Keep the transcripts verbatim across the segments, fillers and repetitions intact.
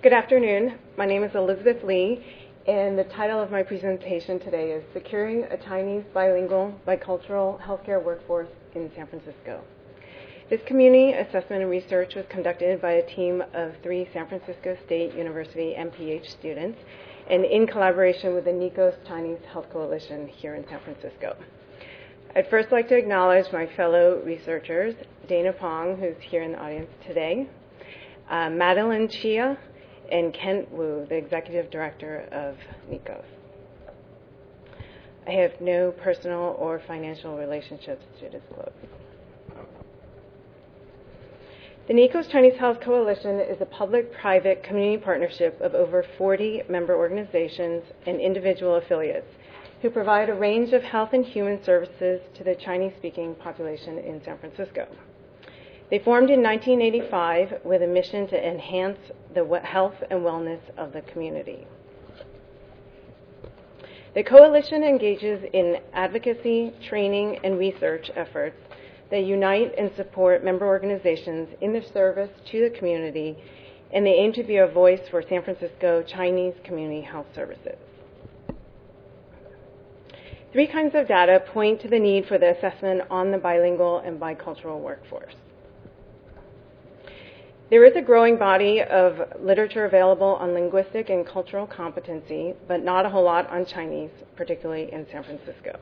Good afternoon. My name is Elizabeth Lee, and the title of my presentation today is Securing a Chinese Bilingual Bicultural Healthcare Workforce in San Francisco. This community assessment and research was conducted by a team of three San Francisco State University M P H students and in collaboration with the Nikos Chinese Health Coalition here in San Francisco. I'd first like to acknowledge my fellow researchers, Dana Pong, who's here in the audience today, uh, Madeline Chia, and Kent Wu, the executive director of Nikos. I have no personal or financial relationships to disclose. The Nikos Chinese Health Coalition is a public-private community partnership of over forty member organizations and individual affiliates who provide a range of health and human services to the Chinese-speaking population in San Francisco. They formed in nineteen eighty-five with a mission to enhance the health and wellness of the community. The coalition engages in advocacy, training, and research efforts that unite and support member organizations in their service to the community, and they aim to be a voice for San Francisco Chinese community health services. Three kinds of data point to the need for the assessment on the bilingual and bicultural workforce. There is a growing body of literature available on linguistic and cultural competency, but not a whole lot on Chinese, particularly in San Francisco.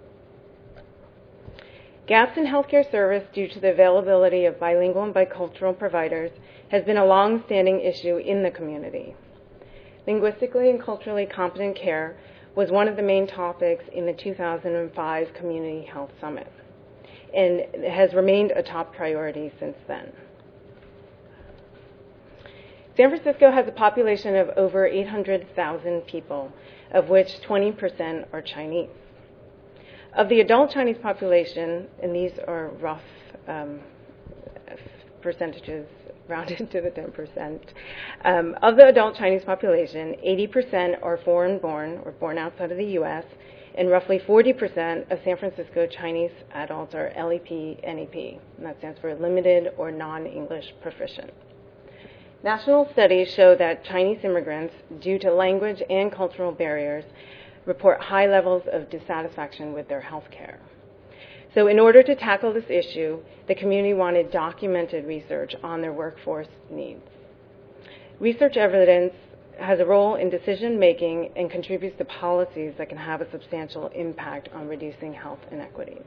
Gaps in healthcare service due to the availability of bilingual and bicultural providers has been a long-standing issue in the community. Linguistically and culturally competent care was one of the main topics in the two thousand five Community Health Summit, and has remained a top priority since then. San Francisco has a population of over eight hundred thousand people, of which twenty percent are Chinese. Of the adult Chinese population, and these are rough um, percentages rounded to the ten percent, um, of the adult Chinese population, eighty percent are foreign-born or born outside of the U S, and roughly forty percent of San Francisco Chinese adults are L E P N E P, and that stands for Limited or Non-English Proficient. National studies show that Chinese immigrants, due to language and cultural barriers, report high levels of dissatisfaction with their health care. So in order to tackle this issue, the community wanted documented research on their workforce needs. Research evidence has a role in decision-making and contributes to policies that can have a substantial impact on reducing health inequities.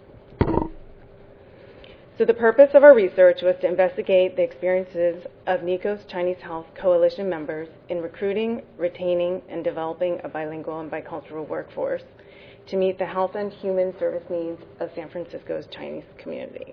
So the purpose of our research was to investigate the experiences of Nikos Chinese Health Coalition members in recruiting, retaining, and developing a bilingual and bicultural workforce to meet the health and human service needs of San Francisco's Chinese community.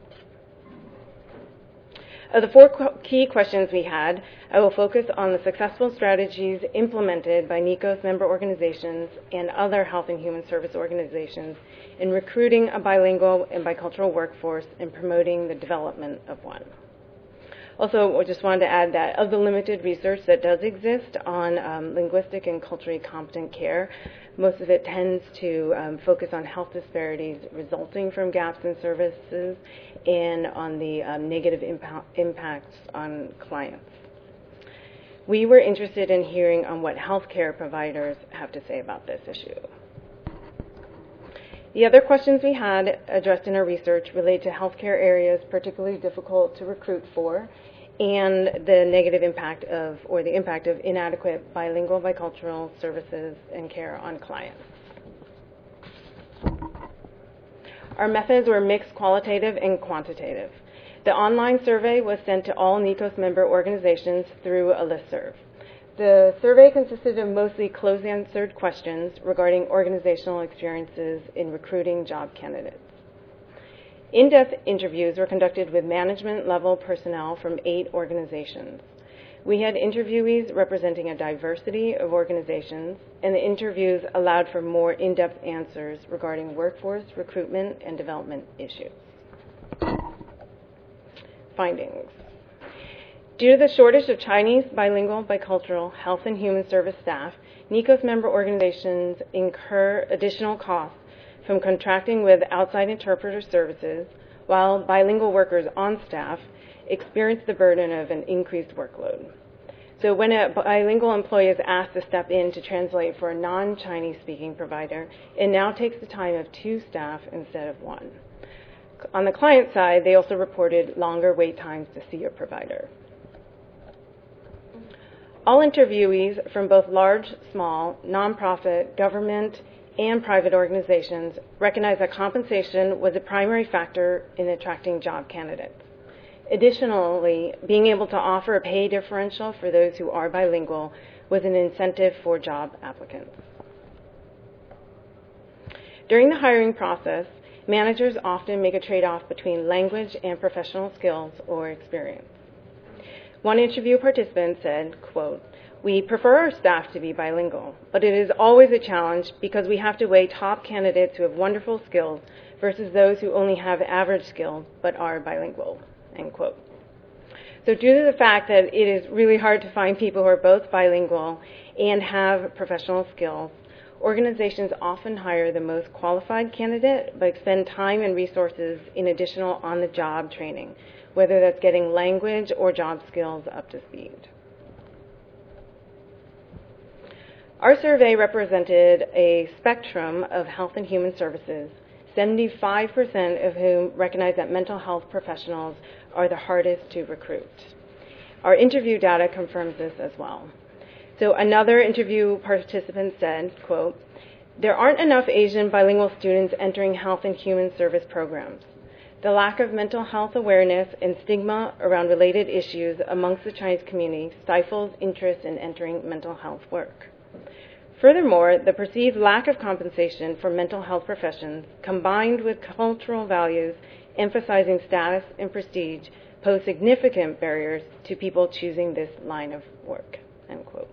Of the four qu- key questions we had, I will focus on the successful strategies implemented by Nikos member organizations and other health and human service organizations in recruiting a bilingual and bicultural workforce and promoting the development of one. Also, I just wanted to add that of the limited research that does exist on um, linguistic and culturally competent care, most of it tends to um, focus on health disparities resulting from gaps in services and on the um, negative impa- impacts on clients. We were interested in hearing on what healthcare providers have to say about this issue. The other questions we had addressed in our research relate to healthcare areas particularly difficult to recruit for, and the negative impact of, or the impact of inadequate bilingual, bicultural services and care on clients. Our methods were mixed qualitative and quantitative. The online survey was sent to all Nikos member organizations through a listserv. The survey consisted of mostly closed-answered questions regarding organizational experiences in recruiting job candidates. In-depth interviews were conducted with management-level personnel from eight organizations. We had interviewees representing a diversity of organizations, and the interviews allowed for more in-depth answers regarding workforce, recruitment, and development issues. Findings. Due to the shortage of Chinese bilingual, bicultural, health and human service staff, Nikos member organizations incur additional costs from contracting with outside interpreter services, while bilingual workers on staff experience the burden of an increased workload. So when a bilingual employee is asked to step in to translate for a non-Chinese speaking provider, it now takes the time of two staff instead of one. On the client side, they also reported longer wait times to see a provider. All interviewees from both large, small, nonprofit, government, and private organizations recognize that compensation was a primary factor in attracting job candidates. Additionally, being able to offer a pay differential for those who are bilingual was an incentive for job applicants. During the hiring process, managers often make a trade-off between language and professional skills or experience. One interview participant said, quote, "We prefer our staff to be bilingual, but it is always a challenge because we have to weigh top candidates who have wonderful skills versus those who only have average skills but are bilingual," end quote. So due to the fact that it is really hard to find people who are both bilingual and have professional skills, organizations often hire the most qualified candidate but expend time and resources in additional on-the-job training, whether that's getting language or job skills up to speed. Our survey represented a spectrum of health and human services, seventy-five percent of whom recognize that mental health professionals are the hardest to recruit. Our interview data confirms this as well. So another interview participant said, quote, "There aren't enough Asian bilingual students entering health and human service programs. The lack of mental health awareness and stigma around related issues amongst the Chinese community stifles interest in entering mental health work. Furthermore, the perceived lack of compensation for mental health professions, combined with cultural values emphasizing status and prestige, pose significant barriers to people choosing this line of work," end quote.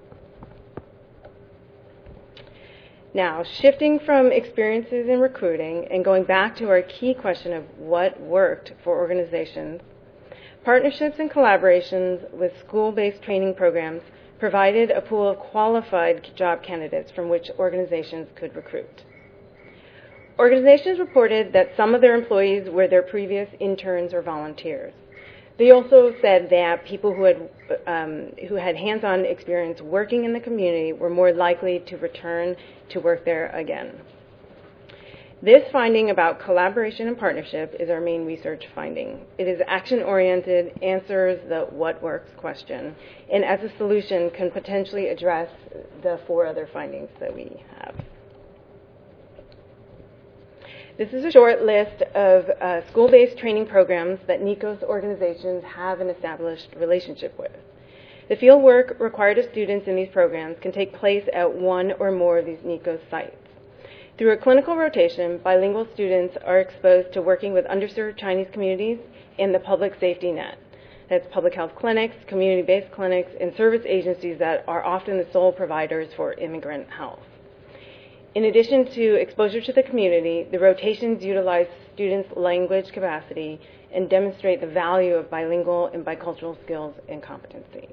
Now, shifting from experiences in recruiting and going back to our key question of what worked for organizations, partnerships and collaborations with school-based training programs provided a pool of qualified job candidates from which organizations could recruit. Organizations reported that some of their employees were their previous interns or volunteers. They also said that people who had, um, who had hands-on experience working in the community were more likely to return to work there again. This finding about collaboration and partnership is our main research finding. It is action-oriented, answers the what works question, and as a solution can potentially address the four other findings that we have. This is a short list of uh, school-based training programs that NICOS organizations have an established relationship with. The field work required of students in these programs can take place at one or more of these NICOS sites. Through a clinical rotation, bilingual students are exposed to working with underserved Chinese communities and the public safety net. That's public health clinics, community-based clinics, and service agencies that are often the sole providers for immigrant health. In addition to exposure to the community, the rotations utilize students' language capacity and demonstrate the value of bilingual and bicultural skills and competency.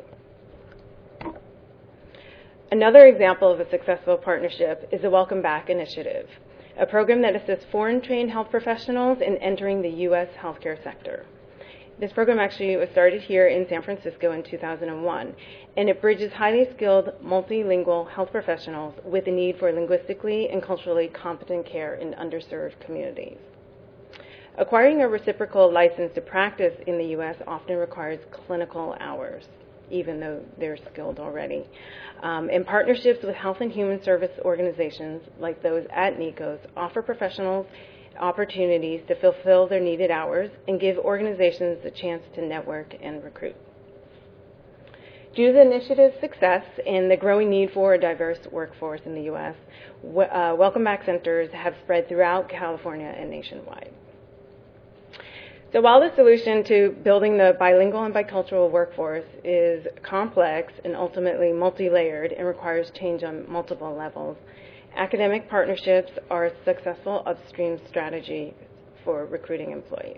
Another example of a successful partnership is the Welcome Back Initiative, a program that assists foreign-trained health professionals in entering the U S healthcare sector. This program actually was started here in San Francisco in two thousand one, and it bridges highly skilled, multilingual health professionals with the need for linguistically and culturally competent care in underserved communities. Acquiring a reciprocal license to practice in the U S often requires clinical hours, even though they're skilled already. Um, and partnerships with health and human service organizations like those at NICOS offer professionals opportunities to fulfill their needed hours and give organizations the chance to network and recruit. Due to the initiative's success and the growing need for a diverse workforce in the U S, uh, Welcome Back centers have spread throughout California and nationwide. So while the solution to building the bilingual and bicultural workforce is complex and ultimately multi-layered and requires change on multiple levels, academic partnerships are a successful upstream strategy for recruiting employees.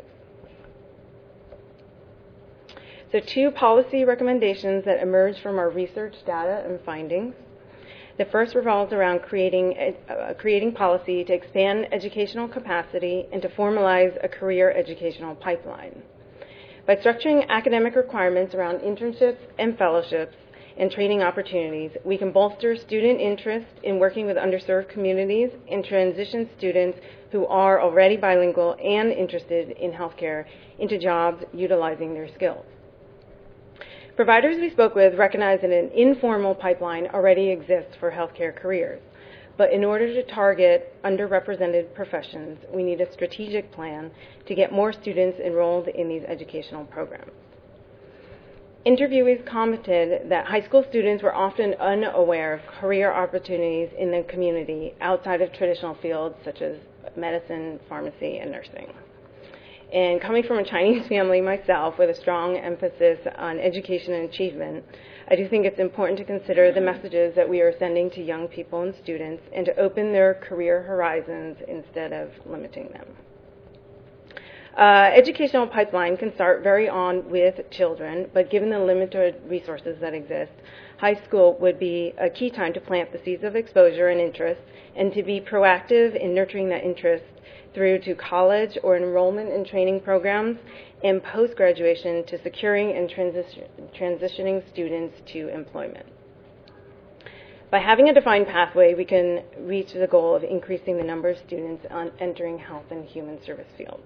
So two policy recommendations that emerged from our research data and findings. The first revolves around creating, uh, creating policy to expand educational capacity and to formalize a career educational pipeline. By structuring academic requirements around internships and fellowships, and training opportunities, we can bolster student interest in working with underserved communities and transition students who are already bilingual and interested in healthcare into jobs utilizing their skills. Providers we spoke with recognize that an informal pipeline already exists for healthcare careers, but in order to target underrepresented professions, we need a strategic plan to get more students enrolled in these educational programs. Interviewees commented that high school students were often unaware of career opportunities in the community outside of traditional fields such as medicine, pharmacy, and nursing. And coming from a Chinese family myself with a strong emphasis on education and achievement, I do think it's important to consider the messages that we are sending to young people and students and to open their career horizons instead of limiting them. Uh, educational pipeline can start very on with children, but given the limited resources that exist, high school would be a key time to plant the seeds of exposure and interest and to be proactive in nurturing that interest through to college or enrollment in training programs and post-graduation to securing and transition, transitioning students to employment. By having a defined pathway, we can reach the goal of increasing the number of students on entering health and human service fields.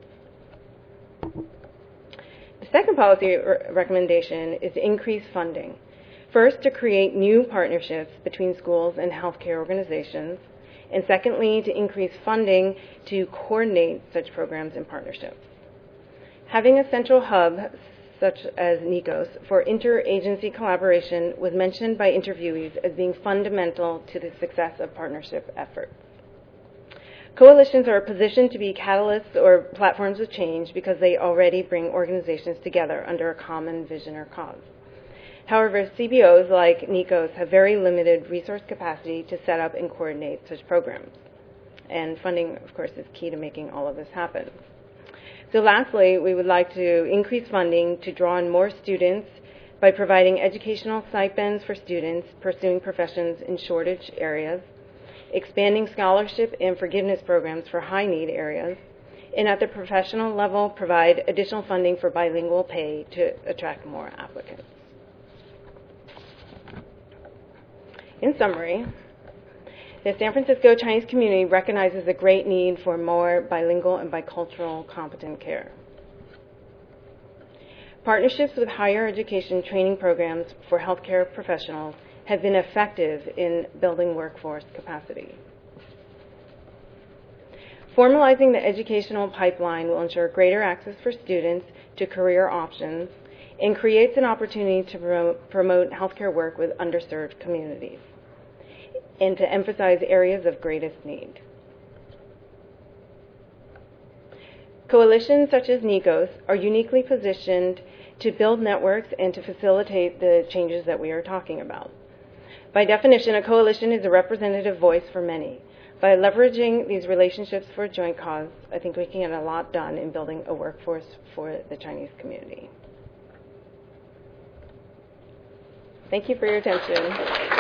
The second policy re- recommendation is to increase funding. First, to create new partnerships between schools and healthcare organizations, and secondly, to increase funding to coordinate such programs and partnerships. Having a central hub, such as NICOS, for interagency collaboration was mentioned by interviewees as being fundamental to the success of partnership efforts. Coalitions are positioned to be catalysts or platforms of change because they already bring organizations together under a common vision or cause. However, C B Os like NICOS have very limited resource capacity to set up and coordinate such programs. And funding, of course, is key to making all of this happen. So lastly, we would like to increase funding to draw in more students by providing educational stipends for students pursuing professions in shortage areas, expanding scholarship and forgiveness programs for high-need areas, and at the professional level, provide additional funding for bilingual pay to attract more applicants. In summary, the San Francisco Chinese community recognizes a great need for more bilingual and bicultural competent care. Partnerships with higher education training programs for healthcare professionals have been effective in building workforce capacity. Formalizing the educational pipeline will ensure greater access for students to career options and creates an opportunity to promote healthcare work with underserved communities and to emphasize areas of greatest need. Coalitions such as NICOS are uniquely positioned to build networks and to facilitate the changes that we are talking about. By definition, a coalition is a representative voice for many. By leveraging these relationships for a joint cause, I think we can get a lot done in building a workforce for the Chinese community. Thank you for your attention.